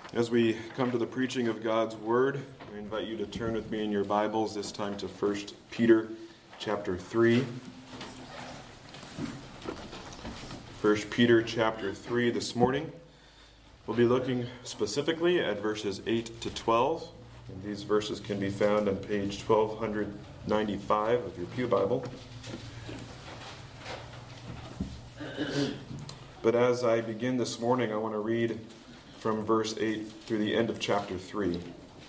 As we come to the preaching of God's Word, I invite you to turn with me in your Bibles, this time to 1 Peter chapter 3. 1 Peter chapter 3 this morning. We'll be looking specifically at verses 8 to 12. And these verses can be found on page 1295 of your Pew Bible. But as I begin this morning, I want to read from verse 8 through the end of chapter 3.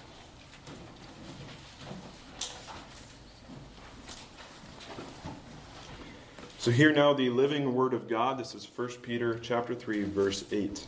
So hear now the living word of God. This is 1 Peter chapter 3, verse 8.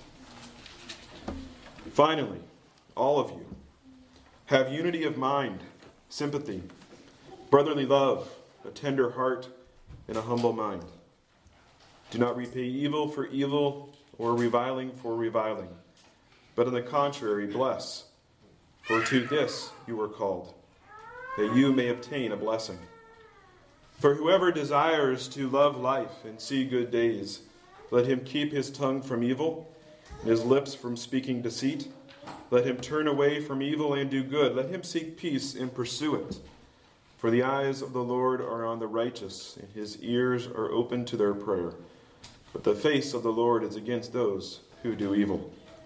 Finally, all of you, have unity of mind, sympathy, brotherly love, a tender heart, and a humble mind. Do not repay evil for evil or reviling for reviling, but on the contrary, bless. For to this you were called, that you may obtain a blessing. For whoever desires to love life and see good days, let him keep his tongue from evil, and his lips from speaking deceit. Let him turn away from evil and do good. Let him seek peace and pursue it. For the eyes of the Lord are on the righteous, and his ears are open to their prayer. But the face of the Lord is against those who do evil.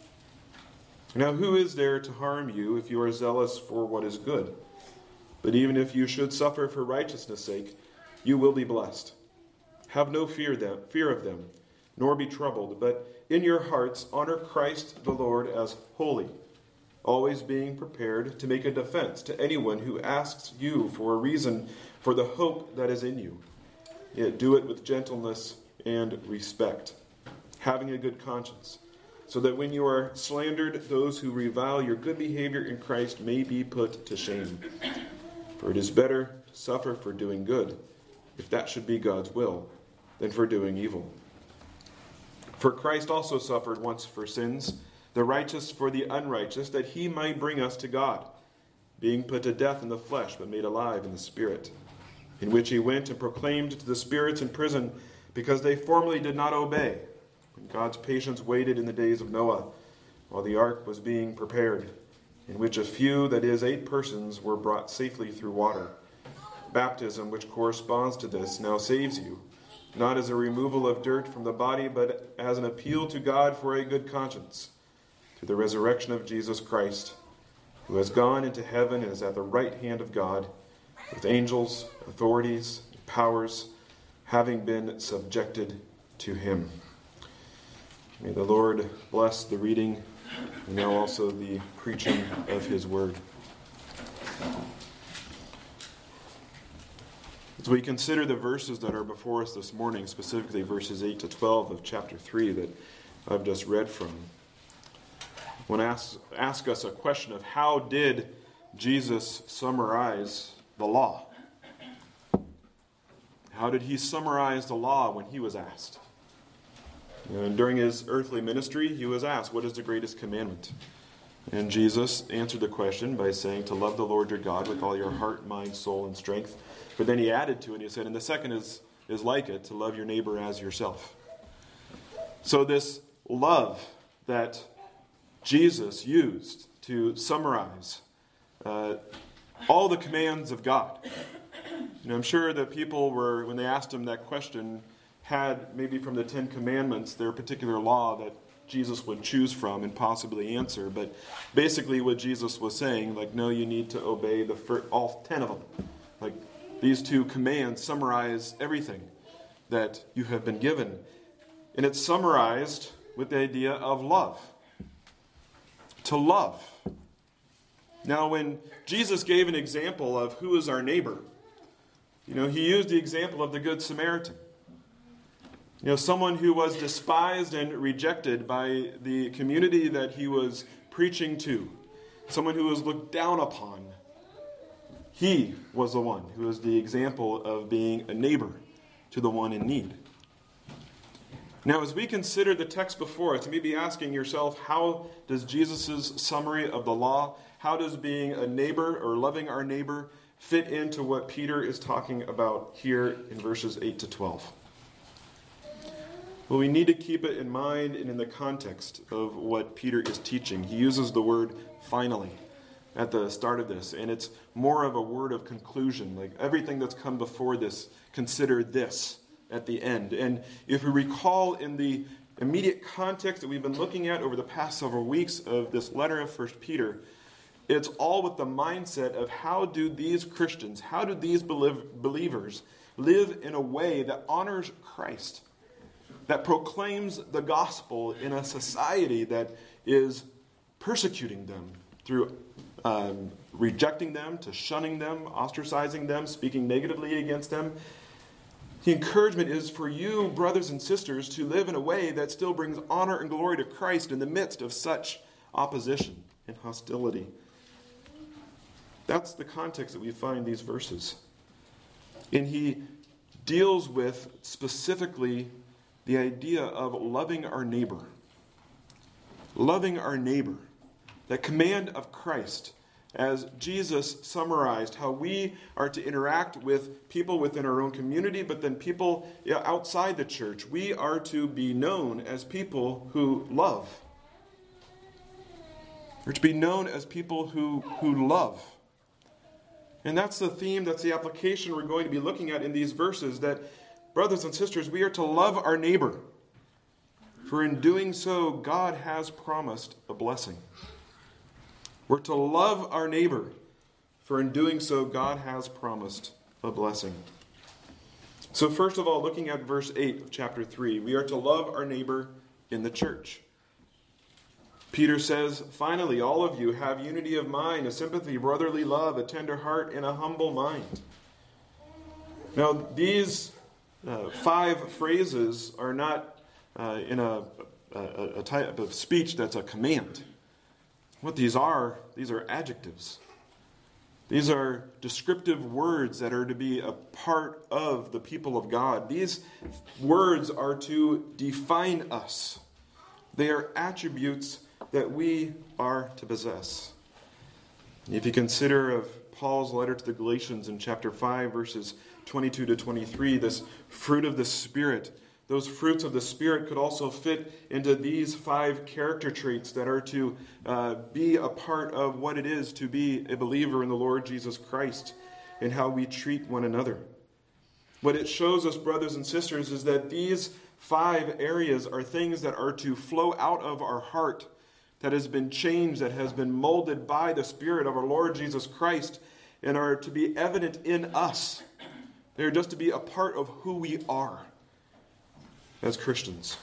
Now who is there to harm you if you are zealous for what is good? But even if you should suffer for righteousness' sake, you will be blessed. Have no fear of them, nor be troubled, but in your hearts honor Christ the Lord as holy, always being prepared to make a defense to anyone who asks you for a reason for the hope that is in you. Yet do it with gentleness and respect, having a good conscience, so that when you are slandered, those who revile your good behavior in Christ may be put to shame. For it is better to suffer for doing good, if that should be God's will, than for doing evil. For Christ also suffered once for sins, the righteous for the unrighteous, that he might bring us to God, being put to death in the flesh, but made alive in the Spirit, in which he went and proclaimed to the spirits in prison, because they formerly did not obey, when God's patience waited in the days of Noah, while the ark was being prepared, in which a few, that is, 8 persons, were brought safely through water. Baptism, which corresponds to this, now saves you, not as a removal of dirt from the body, but as an appeal to God for a good conscience, through the resurrection of Jesus Christ, who has gone into heaven and is at the right hand of God, with angels, authorities, and powers, having been subjected to him. May the Lord bless the reading and now also the preaching of his word. As we consider the verses that are before us this morning, specifically verses 8 to 12 of chapter 3 that I've just read from, I want to ask us a question of how did Jesus summarize the law? How did he summarize the law when he was asked? And during his earthly ministry, he was asked, what is the greatest commandment? And Jesus answered the question by saying to love the Lord your God with all your heart, mind, soul, and strength. But then he added to it, he said, and the second is like it, to love your neighbor as yourself. So this love that Jesus used to summarize all the commands of God. I'm sure that people were, when they asked him that question, had maybe from the 10 Commandments their particular law that Jesus would choose from and possibly answer. But basically what Jesus was saying, no, you need to obey all 10 of them. These 2 commands summarize everything that you have been given. And it's summarized with the idea of love. To love. Now, when Jesus gave an example of who is our neighbor, he used the example of the Good Samaritan. Someone who was despised and rejected by the community that he was preaching to. Someone who was looked down upon. He was the one who was the example of being a neighbor to the one in need. Now, as we consider the text before us, you may be asking yourself, how does Jesus' summary of the law, how does being a neighbor or loving our neighbor fit into what Peter is talking about here in verses 8 to 12? Well, we need to keep it in mind and in the context of what Peter is teaching. He uses the word finally at the start of this, and it's more of a word of conclusion. Like everything that's come before this, consider this at the end. And if we recall in the immediate context that we've been looking at over the past several weeks of this letter of 1 Peter, it's all with the mindset of how do these Christians, how do these believers live in a way that honors Christ, that proclaims the gospel in a society that is persecuting them through rejecting them, to shunning them, ostracizing them, speaking negatively against them. The encouragement is for you, brothers and sisters, to live in a way that still brings honor and glory to Christ in the midst of such opposition and hostility. That's the context that we find these verses. And he deals with specifically the idea of loving our neighbor. Loving our neighbor. That command of Christ, as Jesus summarized how we are to interact with people within our own community, but then people outside the church. We are to be known as people who love. We're to be known as people who love. And that's the theme, that's the application we're going to be looking at in these verses, that, brothers and sisters, we are to love our neighbor. For in doing so, God has promised a blessing. We're to love our neighbor, for in doing so, God has promised a blessing. So first of all, looking at verse 8 of chapter 3, we are to love our neighbor in the church. Peter says, finally, all of you have unity of mind, a sympathy, brotherly love, a tender heart, and a humble mind. Now, these 5 phrases are not in a type of speech that's a command. What these are adjectives. These are descriptive words that are to be a part of the people of God. These words are to define us. They are attributes that we are to possess. If you consider of Paul's letter to the Galatians in chapter 5, verses 22 to 23, this fruit of the Spirit, those fruits of the Spirit could also fit into these 5 character traits that are to be a part of what it is to be a believer in the Lord Jesus Christ and how we treat one another. What it shows us, brothers and sisters, is that these 5 areas are things that are to flow out of our heart, that has been changed, that has been molded by the Spirit of our Lord Jesus Christ, and are to be evident in us. They are just to be a part of who we are as Christians.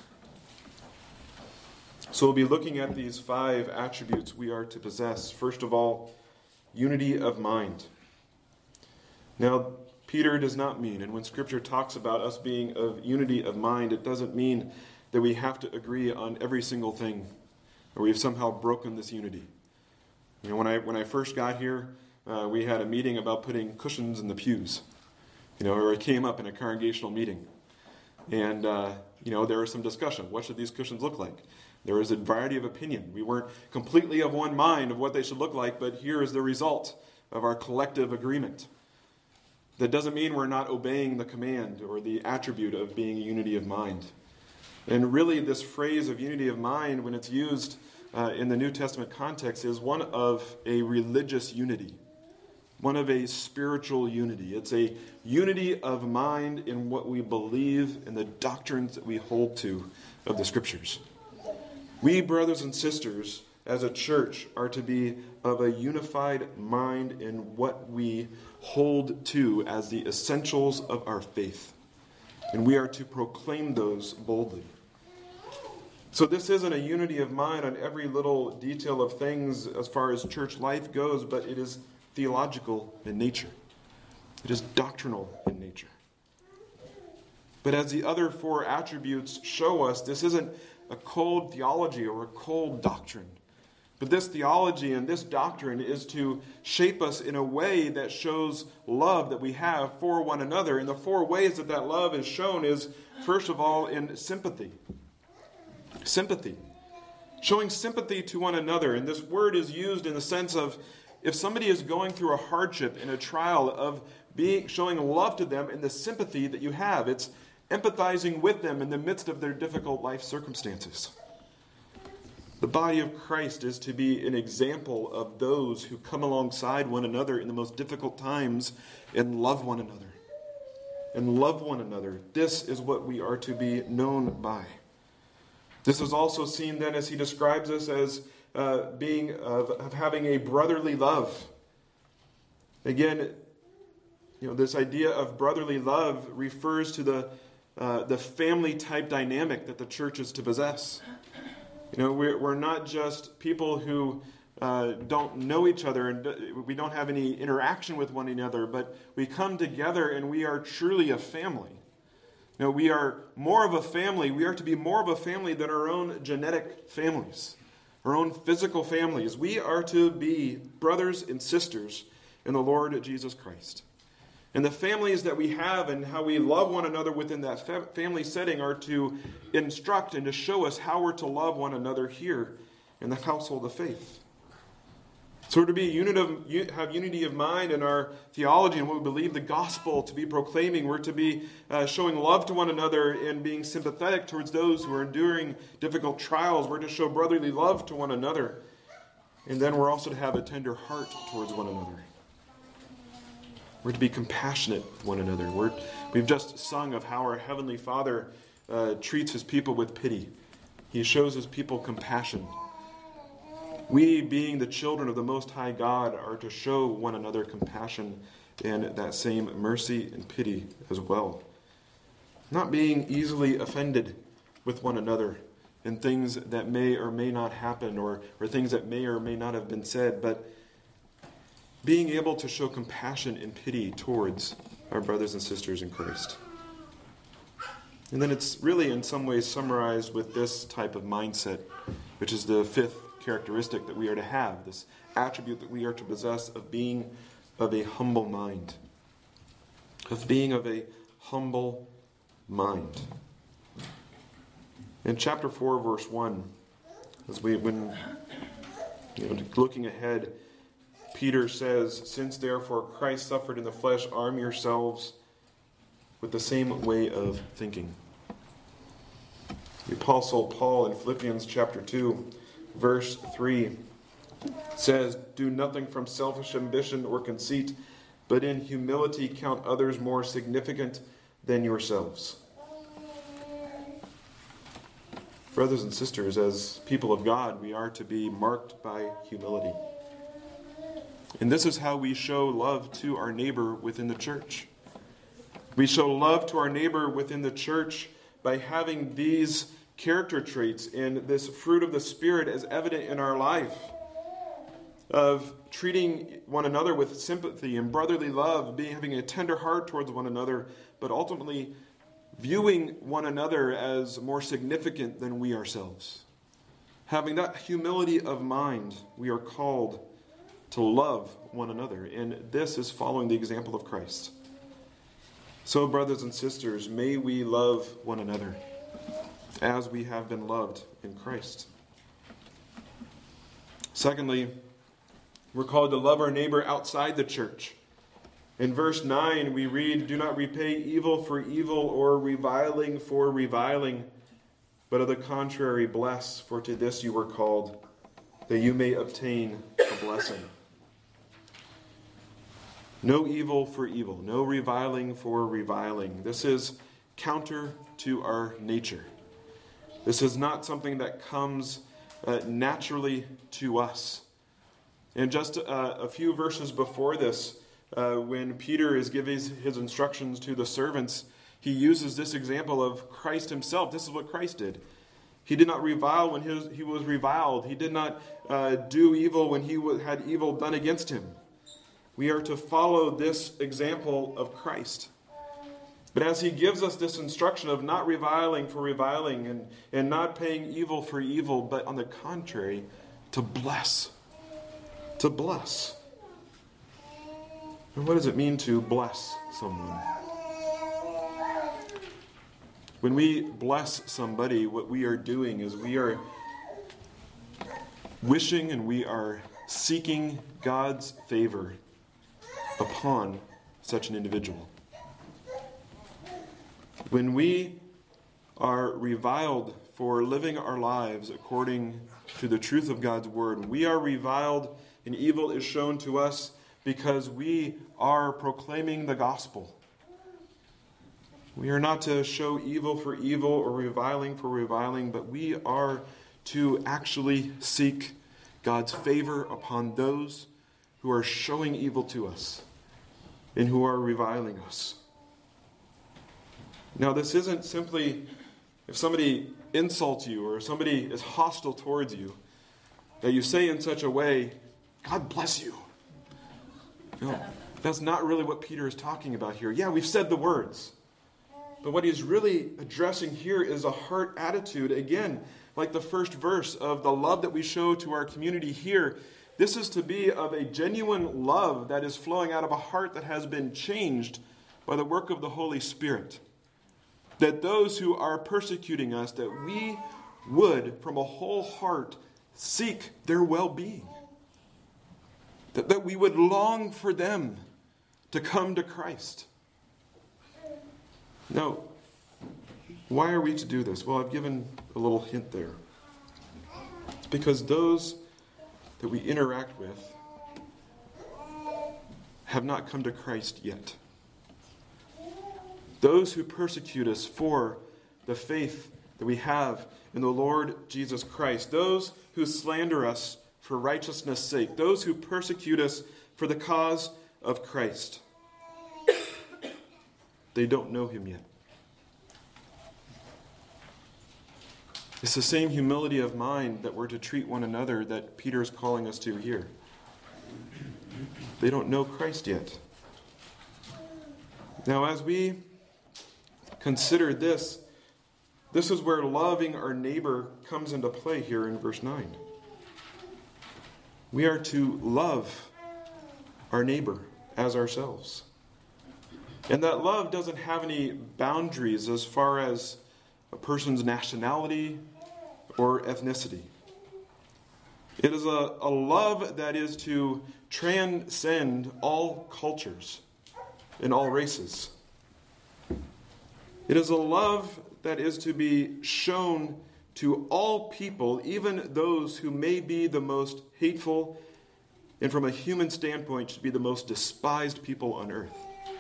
So we'll be looking at these 5 attributes we are to possess. First of all, unity of mind. Now, Peter does not mean, and when Scripture talks about us being of unity of mind, it doesn't mean that we have to agree on every single thing, or we've somehow broken this unity. You know, when I first got here, we had a meeting about putting cushions in the pews. Or it came up in a congregational meeting. And, there was some discussion. What should these cushions look like? There was a variety of opinion. We weren't completely of one mind of what they should look like, but here is the result of our collective agreement. That doesn't mean we're not obeying the command or the attribute of being unity of mind. And really, this phrase of unity of mind, when it's used in the New Testament context, is one of a religious unity. One of a spiritual unity. It's a unity of mind in what we believe and the doctrines that we hold to of the Scriptures. We, brothers and sisters, as a church, are to be of a unified mind in what we hold to as the essentials of our faith. And we are to proclaim those boldly. So this isn't a unity of mind on every little detail of things as far as church life goes, but it is theological in nature. It is doctrinal in nature. But as the other 4 attributes show us, this isn't a cold theology or a cold doctrine. But this theology and this doctrine is to shape us in a way that shows love that we have for one another. And the 4 ways that that love is shown is, first of all, in sympathy. Sympathy. Showing sympathy to one another. And this word is used in the sense of if somebody is going through a hardship in a trial, of showing love to them in the sympathy that you have. It's empathizing with them in the midst of their difficult life circumstances. The body of Christ is to be an example of those who come alongside one another in the most difficult times and love one another. And love one another. This is what we are to be known by. This is also seen then as he describes us as being of having a brotherly love. Again, this idea of brotherly love refers to the family type dynamic that the church is to possess. We're not just people who don't know each other and we don't have any interaction with one another, but we come together and we are truly a family. We are more of a family. We are to be more of a family than our own genetic families, our own physical families. We are to be brothers and sisters in the Lord Jesus Christ. And the families that we have and how we love one another within that family setting are to instruct and to show us how we're to love one another here in the household of faith. So we're to be have unity of mind in our theology and what we believe the gospel to be proclaiming. We're to be showing love to one another and being sympathetic towards those who are enduring difficult trials. We're to show brotherly love to one another. And then we're also to have a tender heart towards one another. We're to be compassionate with one another. We've just sung of how our Heavenly Father treats His people with pity. He shows His people compassion. We, being the children of the Most High God, are to show one another compassion and that same mercy and pity as well. Not being easily offended with one another in things that may or may not happen or things that may or may not have been said, but being able to show compassion and pity towards our brothers and sisters in Christ. And then it's really in some ways summarized with this type of mindset, which is the fifth characteristic that we are to have, this attribute that we are to possess of being of a humble mind. Of being of a humble mind. In chapter 4, verse 1, looking ahead, Peter says, "Since therefore Christ suffered in the flesh, arm yourselves with the same way of thinking." The Apostle Paul in Philippians chapter 2, verse 3 says, "Do nothing from selfish ambition or conceit, but in humility count others more significant than yourselves." Brothers and sisters, as people of God, we are to be marked by humility. And this is how we show love to our neighbor within the church. We show love to our neighbor within the church by having these character traits and this fruit of the Spirit as evident in our life. Of treating one another with sympathy and brotherly love, having a tender heart towards one another, but ultimately viewing one another as more significant than we ourselves. Having that humility of mind, we are called to love one another. And this is following the example of Christ. So, brothers and sisters, may we love one another as we have been loved in Christ. Secondly, we're called to love our neighbor outside the church. In verse 9, we read, "Do not repay evil for evil or reviling for reviling, but of the contrary bless, for to this you were called, that you may obtain a blessing." No evil for evil, no reviling for reviling. This is counter to our nature. This is not something that comes naturally to us. And just a few verses before this, when Peter is giving his instructions to the servants, he uses this example of Christ himself. This is what Christ did. He did not revile when he was reviled. He did not do evil when he had evil done against him. We are to follow this example of Christ. But as he gives us this instruction of not reviling for reviling and not paying evil for evil, but on the contrary, to bless. To bless. And what does it mean to bless someone? When we bless somebody, what we are doing is we are wishing and we are seeking God's favor upon such an individual. When we are reviled for living our lives according to the truth of God's word, when we are reviled and evil is shown to us because we are proclaiming the gospel. We are not to show evil for evil or reviling for reviling, but we are to actually seek God's favor upon those who are showing evil to us and who are reviling us. Now, this isn't simply if somebody insults you or somebody is hostile towards you, that you say in such a way, God bless you. No, that's not really what Peter is talking about here. Yeah, we've said the words. But what he's really addressing here is a heart attitude. Again, like the first verse of the love that we show to our community here. This is to be of a genuine love that is flowing out of a heart that has been changed by the work of the Holy Spirit. That those who are persecuting us, that we would, from a whole heart, seek their well-being. That we would long for them to come to Christ. Now, why are we to do this? Well, I've given a little hint there. It's because those that we interact with have not come to Christ yet. Those who persecute us for the faith that we have in the Lord Jesus Christ, those who slander us for righteousness' sake, those who persecute us for the cause of Christ, they don't know him yet. It's the same humility of mind that we're to treat one another that Peter is calling us to here. They don't know Christ yet. Now, as we consider this is where loving our neighbor comes into play here in verse 9. We are to love our neighbor as ourselves. And that love doesn't have any boundaries as far as a person's nationality or ethnicity. It is a love that is to transcend all cultures and all races. It is a love that is to be shown to all people, even those who may be the most hateful and from a human standpoint should be the most despised people on earth.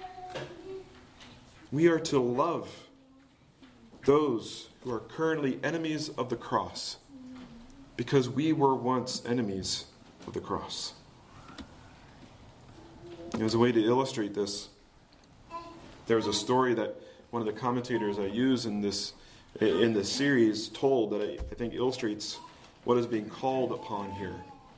We are to love those who are currently enemies of the cross because we were once enemies of the cross. As a way to illustrate this, there's a story that one of the commentators I use in this series told that I think illustrates what is being called upon here.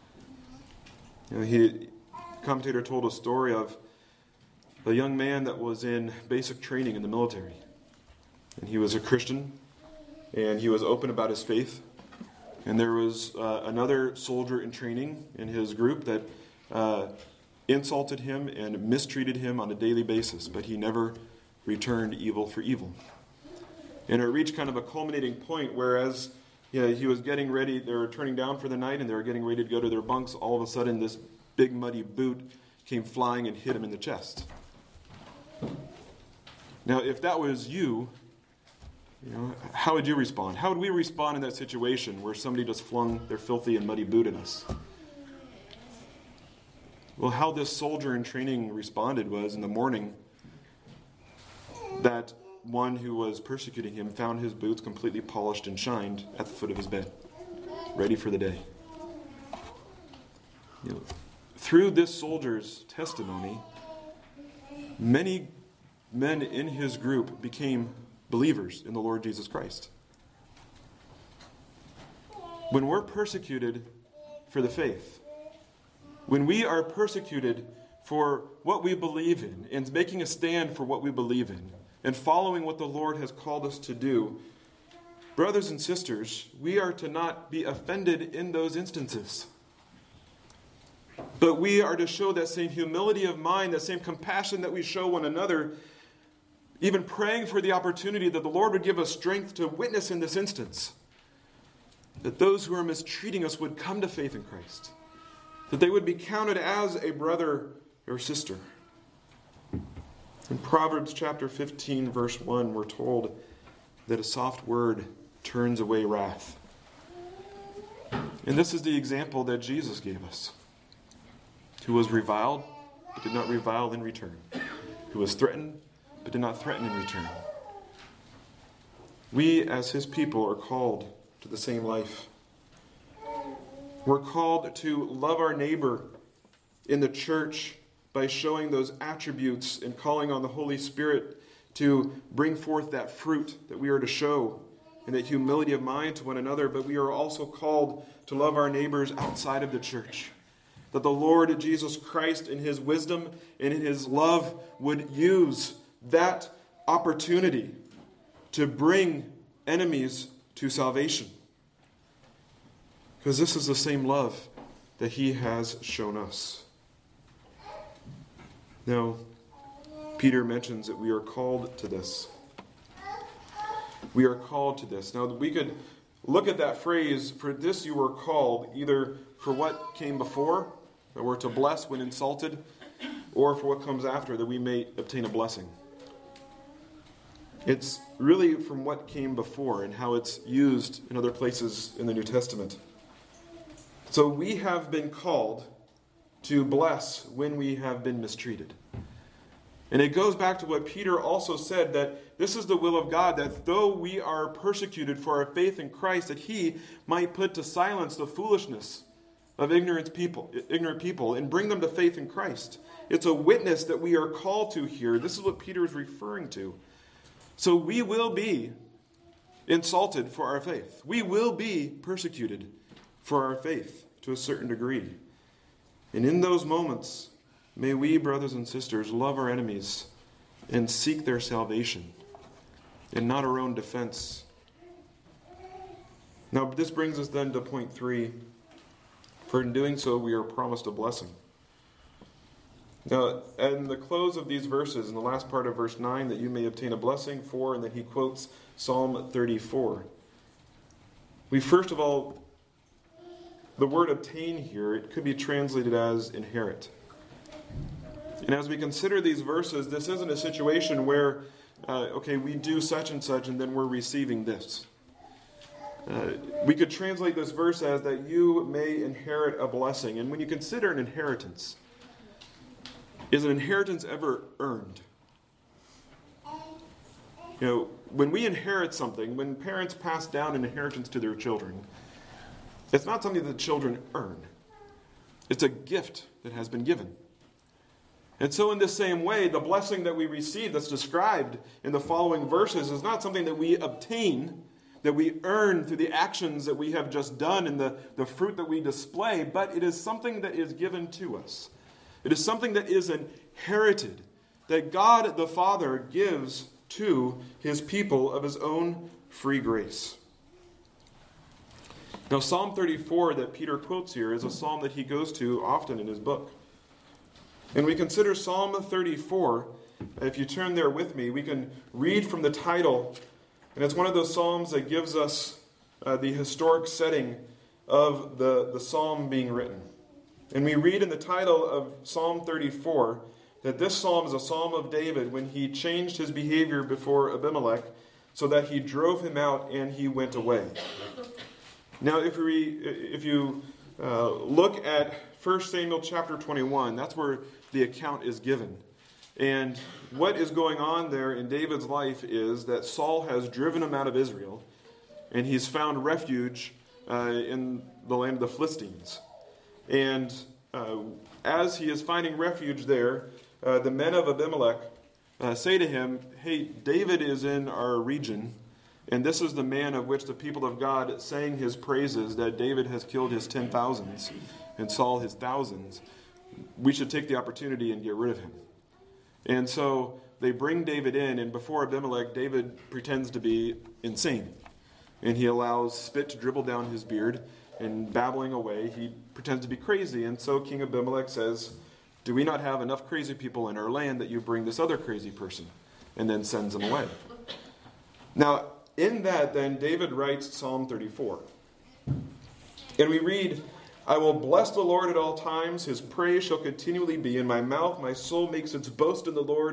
The commentator told a story of a young man that was in basic training in the military. And he was a Christian, and he was open about his faith. And there was another soldier in training in his group that insulted him and mistreated him on a daily basis, but he never returned evil for evil. And it reached kind of a culminating point where as he was getting ready, they were turning down for the night and they were getting ready to go to their bunks, all of a sudden this big muddy boot came flying and hit him in the chest. Now, if that was you, how would you respond? How would we respond in that situation where somebody just flung their filthy and muddy boot at us? Well, how this soldier in training responded was in the morning that one who was persecuting him found his boots completely polished and shined at the foot of his bed, ready for the day. Through this soldier's testimony, many men in his group became believers in the Lord Jesus Christ. When we're persecuted for the faith, when we are persecuted for what we believe in and making a stand for what we believe in and following what the Lord has called us to do, brothers and sisters, we are to not be offended in those instances. But we are to show that same humility of mind, that same compassion that we show one another, even praying for the opportunity that the Lord would give us strength to witness in this instance. That those who are mistreating us would come to faith in Christ. That they would be counted as a brother or sister. In Proverbs chapter 15, verse 1, we're told that a soft word turns away wrath. And this is the example that Jesus gave us. Who was reviled, but did not revile in return. Who was threatened, but did not threaten in return. We, as his people, are called to the same life. We're called to love our neighbor in the church by showing those attributes and calling on the Holy Spirit to bring forth that fruit that we are to show and that humility of mind to one another. But we are also called to love our neighbors outside of the church. That the Lord Jesus Christ in his wisdom and in his love would use that opportunity to bring enemies to salvation. Because this is the same love that he has shown us. Now, Peter mentions that we are called to this. We are called to this. Now, we could look at that phrase, for this you were called, either for what came before, that we're to bless when insulted, or for what comes after, that we may obtain a blessing. It's really from what came before and how it's used in other places in the New Testament. So we have been called to bless when we have been mistreated. And it goes back to what Peter also said, that this is the will of God, that though we are persecuted for our faith in Christ, that he might put to silence the foolishness of ignorant people and bring them to faith in Christ. It's a witness that we are called to here. This is what Peter is referring to. So we will be insulted for our faith. We will be persecuted for our faith to a certain degree. And in those moments, may we, brothers and sisters, love our enemies and seek their salvation and not our own defense. Now, this brings us then to point 3. For in doing so, we are promised a blessing. Now, in the close of these verses, in the last part of verse 9, that you may obtain a blessing for, and then he quotes Psalm 34. We first of all, the word obtain here, it could be translated as inherit. And as we consider these verses, this isn't a situation where, we do such and such and then we're receiving this. We could translate this verse as that you may inherit a blessing. And when you consider an inheritance, is an inheritance ever earned? When we inherit something, when parents pass down an inheritance to their children, it's not something that the children earn. It's a gift that has been given. And so in the same way, the blessing that we receive that's described in the following verses is not something that we obtain, that we earn through the actions that we have just done and the fruit that we display, but it is something that is given to us. It is something that is inherited, that God the Father gives to his people of his own free grace. Now, Psalm 34 that Peter quotes here is a psalm that he goes to often in his book. And we consider Psalm 34, if you turn there with me, we can read from the title. And it's one of those psalms that gives us the historic setting of the psalm being written. And we read in the title of Psalm 34 that this psalm is a psalm of David when he changed his behavior before Abimelech so that he drove him out and he went away. Now, if you look at 1 Samuel chapter 21, that's where the account is given. And what is going on there in David's life is that Saul has driven him out of Israel, and he's found refuge in the land of the Philistines. And as he is finding refuge there, the men of Abimelech say to him, "Hey, David is in our region, and this is the man of which the people of God sang his praises, that David has killed his 10,000s and Saul his thousands. We should take the opportunity and get rid of him." And so they bring David in, and before Abimelech, David pretends to be insane. And he allows spit to dribble down his beard, and babbling away, he pretends to be crazy. And so King Abimelech says, "Do we not have enough crazy people in our land that you bring this other crazy person?" And then sends him away. Now, in that, then, David writes Psalm 34. And we read, "I will bless the Lord at all times. His praise shall continually be in my mouth. My soul makes its boast in the Lord.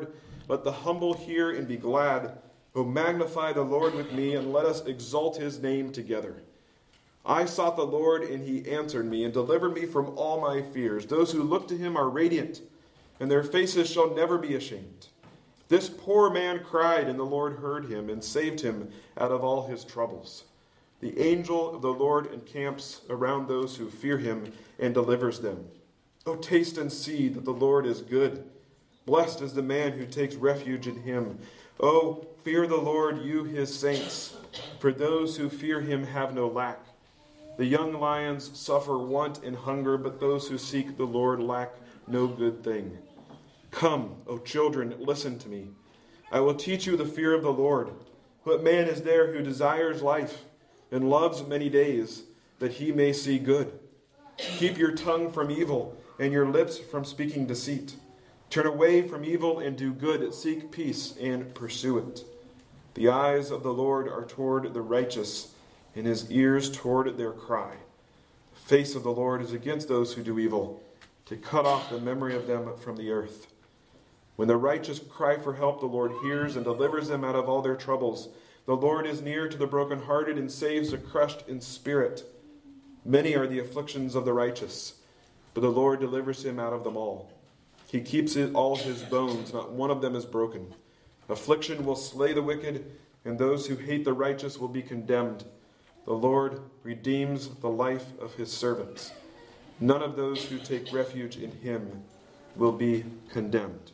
Let the humble hear and be glad. O magnify the Lord with me, and let us exalt his name together. I sought the Lord, and he answered me, and delivered me from all my fears. Those who look to him are radiant, and their faces shall never be ashamed. This poor man cried, and the Lord heard him, and saved him out of all his troubles. The angel of the Lord encamps around those who fear him, and delivers them. O taste and see that the Lord is good. Blessed is the man who takes refuge in him. O fear the Lord, you his saints, for those who fear him have no lack. The young lions suffer want and hunger, but those who seek the Lord lack no good thing. Come, O children, listen to me. I will teach you the fear of the Lord. What man is there who desires life and loves many days, that he may see good? Keep your tongue from evil and your lips from speaking deceit. Turn away from evil and do good. Seek peace and pursue it. The eyes of the Lord are toward the righteous, and his ears toward their cry. The face of the Lord is against those who do evil, to cut off the memory of them from the earth. When the righteous cry for help, the Lord hears and delivers them out of all their troubles. The Lord is near to the brokenhearted and saves the crushed in spirit. Many are the afflictions of the righteous, but the Lord delivers him out of them all. He keeps all his bones, not one of them is broken. Affliction will slay the wicked, and those who hate the righteous will be condemned. The Lord redeems the life of his servants. None of those who take refuge in him will be condemned.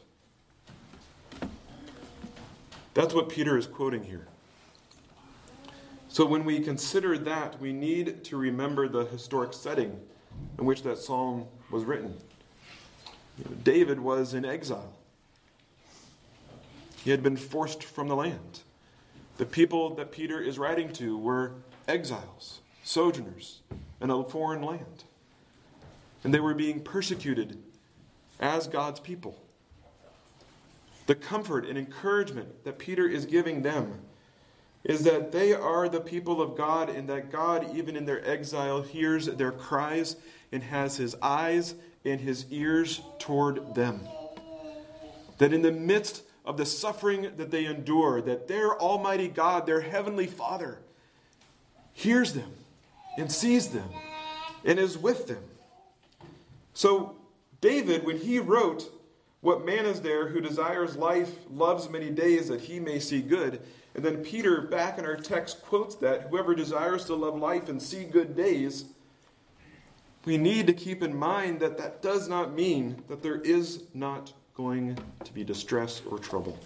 That's what Peter is quoting here. So when we consider that, we need to remember the historic setting in which that psalm was written. David was in exile. He had been forced from the land. The people that Peter is writing to were exiles, sojourners in a foreign land. And they were being persecuted as God's people. The comfort and encouragement that Peter is giving them is that they are the people of God, and that God, even in their exile, hears their cries and has his eyes and his ears toward them. That in the midst of the suffering that they endure, that their Almighty God, their Heavenly Father, hears them and sees them and is with them. So David, when he wrote, "What man is there who desires life, loves many days, that he may see good?" And then Peter, back in our text, quotes that, "Whoever desires to love life and see good days," we need to keep in mind that that does not mean that there is not going to be distress or trouble.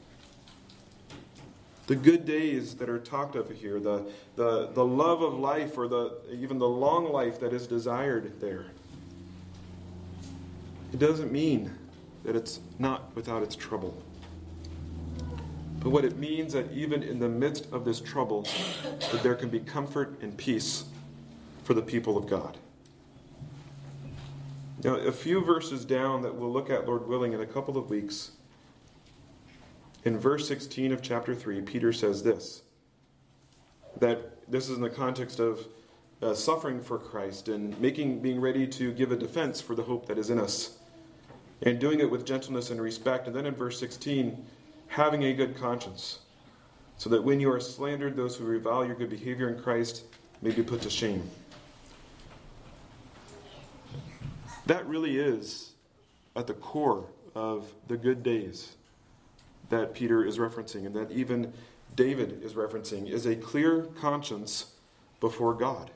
The good days that are talked of here, the love of life, or even the long life that is desired there, it doesn't mean that it's not without its trouble. But what it means that even in the midst of this trouble, that there can be comfort and peace for the people of God. Now, a few verses down that we'll look at, Lord willing, in a couple of weeks, in verse 16 of chapter 3, Peter says this, that this is in the context of suffering for Christ and being ready to give a defense for the hope that is in us, and doing it with gentleness and respect. And then in verse 16, having a good conscience, so that when you are slandered, those who revile your good behavior in Christ may be put to shame. That really is at the core of the good days that Peter is referencing, and that even David is referencing, is a clear conscience before God.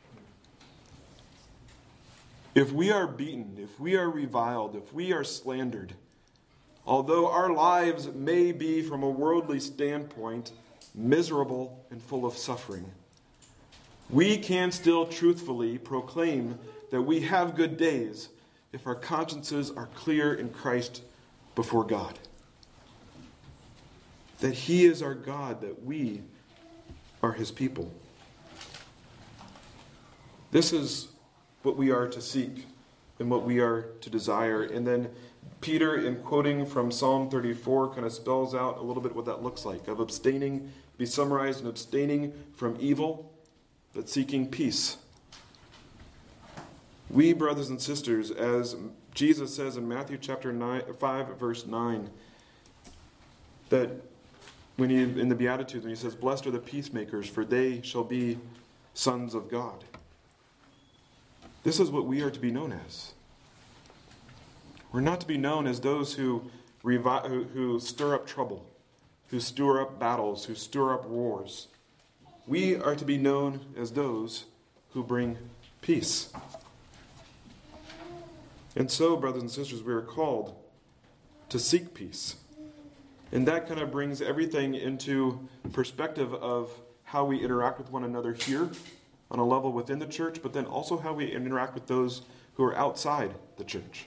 If we are beaten, if we are reviled, if we are slandered, although our lives may be, from a worldly standpoint, miserable and full of suffering, we can still truthfully proclaim that we have good days if our consciences are clear in Christ before God. That He is our God, that we are His people. This is what we are to seek and what we are to desire. And then Peter, in quoting from Psalm 34, kind of spells out a little bit what that looks like, of abstaining, be summarized in abstaining from evil, but seeking peace. We, brothers and sisters, as Jesus says in Matthew chapter 5, verse 9, that in the Beatitudes, when he says, "Blessed are the peacemakers, for they shall be sons of God." This is what we are to be known as. We're not to be known as those who stir up trouble, who stir up battles, who stir up wars. We are to be known as those who bring peace. And so, brothers and sisters, we are called to seek peace. And that kind of brings everything into perspective of how we interact with one another here on a level within the church, but then also how we interact with those who are outside the church.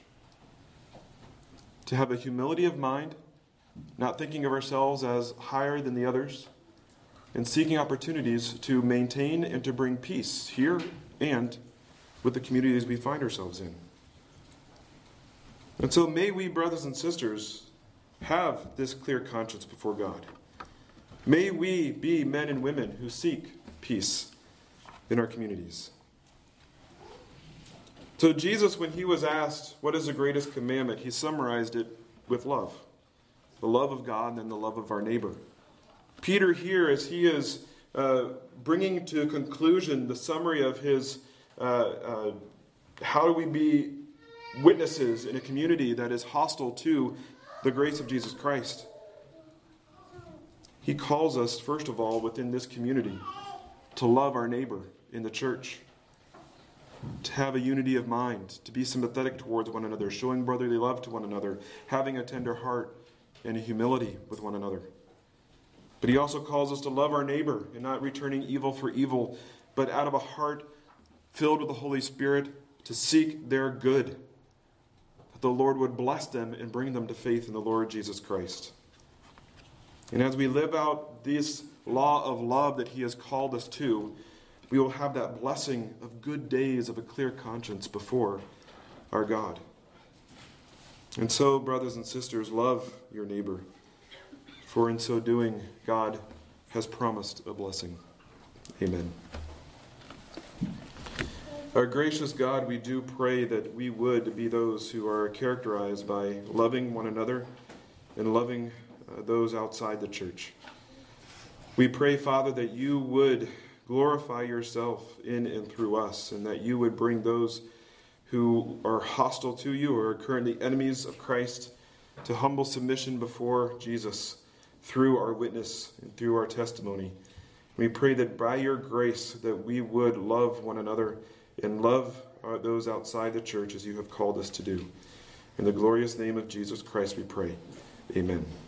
To have a humility of mind, not thinking of ourselves as higher than the others, and seeking opportunities to maintain and to bring peace here and with the communities we find ourselves in. And so may we, brothers and sisters, have this clear conscience before God. May we be men and women who seek peace in our communities. So Jesus, when he was asked, what is the greatest commandment, he summarized it with love. The love of God and then the love of our neighbor. Peter here, as he is bringing to conclusion the summary of his how do we be witnesses in a community that is hostile to the grace of Jesus Christ. He calls us, first of all, within this community, to love our neighbor in the church, to have a unity of mind, to be sympathetic towards one another, showing brotherly love to one another, having a tender heart and a humility with one another. But he also calls us to love our neighbor and not returning evil for evil, but out of a heart filled with the Holy Spirit to seek their good, that the Lord would bless them and bring them to faith in the Lord Jesus Christ. And as we live out this law of love that he has called us to, we will have that blessing of good days of a clear conscience before our God. And so, brothers and sisters, love your neighbor, for in so doing, God has promised a blessing. Amen. Our gracious God, we do pray that we would be those who are characterized by loving one another and loving those outside the church. We pray, Father, that you would glorify yourself in and through us, and that you would bring those who are hostile to you or are currently enemies of Christ to humble submission before Jesus through our witness and through our testimony. We pray that by your grace that we would love one another and love those outside the church as you have called us to do. In the glorious name of Jesus Christ we pray. Amen.